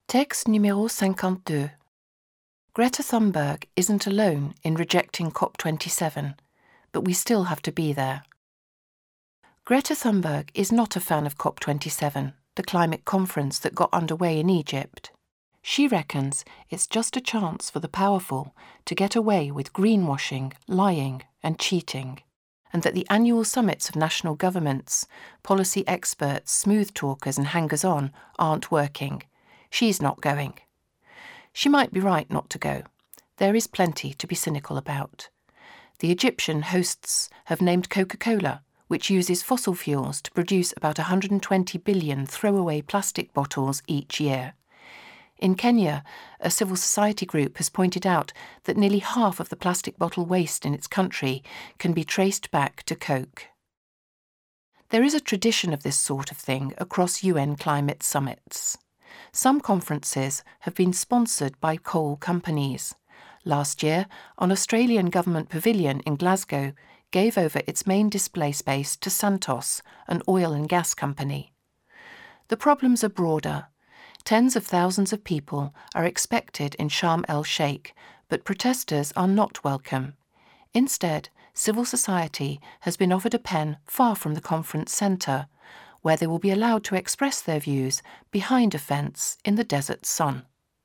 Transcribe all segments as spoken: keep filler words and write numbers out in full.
Texte numéro cinquante-deux. Greta Thunberg isn't alone in rejecting COP twenty-seven, but we still have to be there. Greta Thunberg is not a fan of COP twenty-seven, the climate conference that got underway in Egypt. She reckons it's just a chance for the powerful to get away with greenwashing, lying and cheating, and that the annual summits of national governments, policy experts, smooth talkers and hangers-on aren't working. She's not going. She might be right not to go. There is plenty to be cynical about. The Egyptian hosts have named Coca-Cola, which uses fossil fuels to produce about one hundred twenty billion throwaway plastic bottles each year. In Kenya, a civil society group has pointed out that nearly half of the plastic bottle waste in its country can be traced back to Coke. There is a tradition of this sort of thing across U N climate summits. Some conferences have been sponsored by coal companies. Last year, an Australian government pavilion in Glasgow gave over its main display space to Santos, an oil and gas company. The problems are broader. Tens of thousands of people are expected in Sharm el-Sheikh, but protesters are not welcome. Instead, civil society has been offered a pen far from the conference centre, where they will be allowed to express their views behind a fence in the desert sun.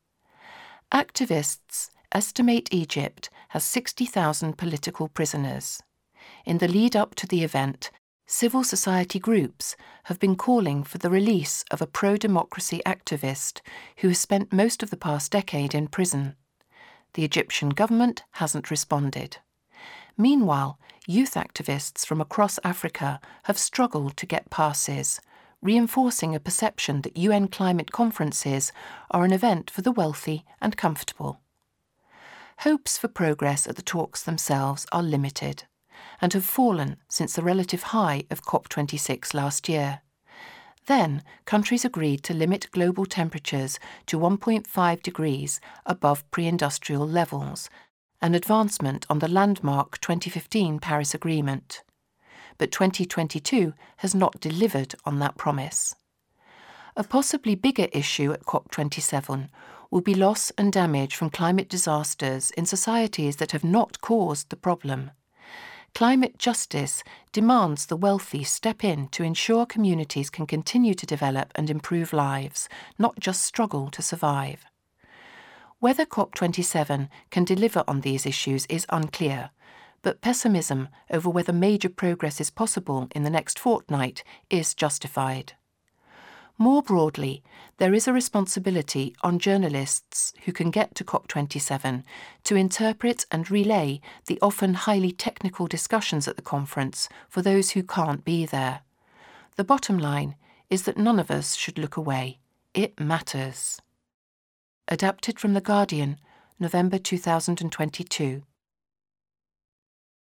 Activists estimate Egypt has sixty thousand political prisoners. In the lead-up to the event, civil society groups have been calling for the release of a pro-democracy activist who has spent most of the past decade in prison. The Egyptian government hasn't responded. Meanwhile, youth activists from across Africa have struggled to get passes, reinforcing a perception that U N climate conferences are an event for the wealthy and comfortable. Hopes for progress at the talks themselves are limited, and have fallen since the relative high of COP twenty-six last year. Then, countries agreed to limit global temperatures to one point five degrees above pre-industrial levels, an advancement on the landmark twenty fifteen Paris Agreement. But twenty twenty-two has not delivered on that promise. A possibly bigger issue at COP twenty-seven will be loss and damage from climate disasters in societies that have not caused the problem. Climate justice demands the wealthy step in to ensure communities can continue to develop and improve lives, not just struggle to survive. Whether COP twenty-seven can deliver on these issues is unclear, but pessimism over whether major progress is possible in the next fortnight is justified. More broadly, there is a responsibility on journalists who can get to COP twenty-seven to interpret and relay the often highly technical discussions at the conference for those who can't be there. The bottom line is that none of us should look away. It matters. Adapted from The Guardian, November two thousand twenty-two.